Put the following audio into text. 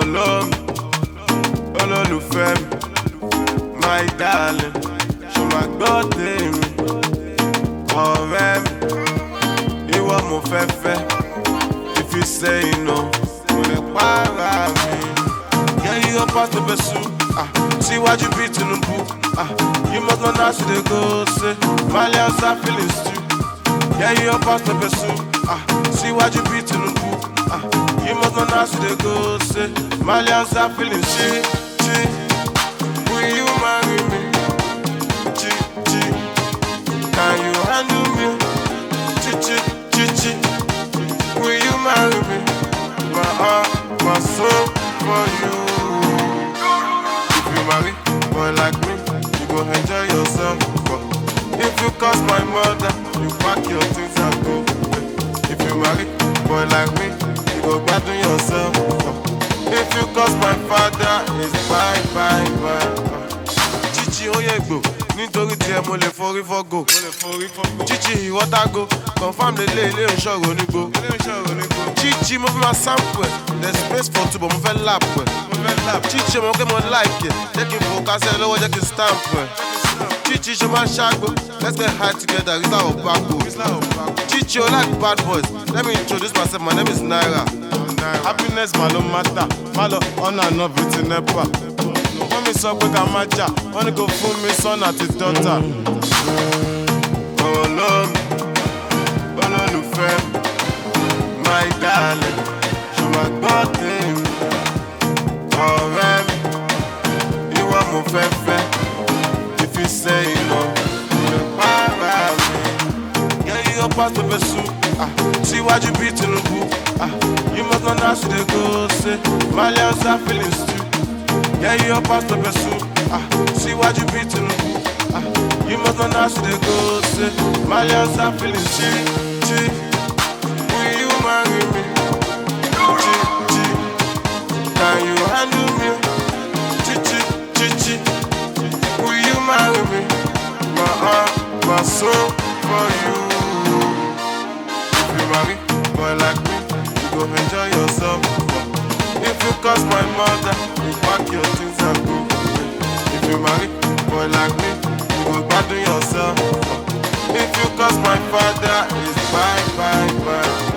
olómi, olólùfẹ́ mi, my darling, ṣo máa gbọ́ tèmi, ọ̀rẹ́ mi, ìwọ mo fẹ́ fẹ́, if you say no, mo lè para mi. Yeah, you up past the pursue, síwájú bí Tinubu, you must know how to dey go, say, Malians are feeling stew. Yeah, you up past the pursue, síwájú bí Tinubu, you must know how to dey go, say, Malians are feeling stew. Will you marry me? Can you handle me? Will you marry me? My heart, my soul for you. If you marry boy like me, you go enjoy yourself. But if you cause my mother, you pack your things and go. If you marry boy like me, you go gbadun yourself. If you cause my father, it's bye. Chichi oyegbo, nítorí tiẹ̀ mo lè forí fọ́gò. Chichi ìwọ́tàgò, confam lélẹ̀ ilé ìṣòro nígbò. Chichi mo fi máa sample ẹ̀, there's space for two but mo fẹ́ lap ẹ̀. Chichi mo kẹ́ mo like ẹ̀, jẹ́ kí n fò kásẹ̀ lọ́wọ́ jẹ́ kí n stamp ẹ̀. Chichi ṣe máa ṣàgbó, let's get high together, Rizla or Bako. Chichi o like bad boys, let me introduce myself, my name is Naira. Happiness ma ló matter, má lọ ọ̀nà àná bíi ti NEPA. Wọ́n mi sọ pé ká má jà, wọ́n ní kò fún mi son àti daughter. Olómi, olólùfẹ́ mi, my darling, ṣo máa gbọ́ tèmi, ọ̀rẹ́ mi, ìwọ mo fẹ́ fẹ́, if you say no, mo lè para mi. Yeah, you up past the pursue, síwájú bí Tinubu, you must know how to dey go, say, Malians are feeling stew. Yeah, you up past the pursue, síwájú bí Tinubu, you must know how to dey go, say, Malians are feeling stew. Will you marry me? Can you handle me? Will you marry me? My heart, my soul for you. If you marry boy like me, you go enjoy yourself. If you cause my mother, you pack your things and go. If you marry boy like me, you go gbadun yourself. If you cause my father, it's bye.